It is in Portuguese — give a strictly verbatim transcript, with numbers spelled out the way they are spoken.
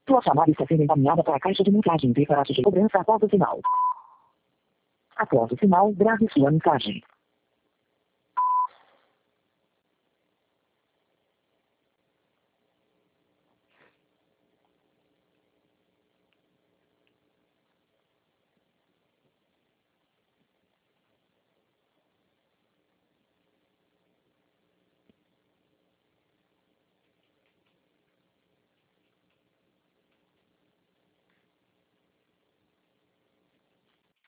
Sua chamada está sendo encaminhada para a caixa de mensagem. Preparate de cobrança após o sinal. Após o sinal, grave sua mensagem.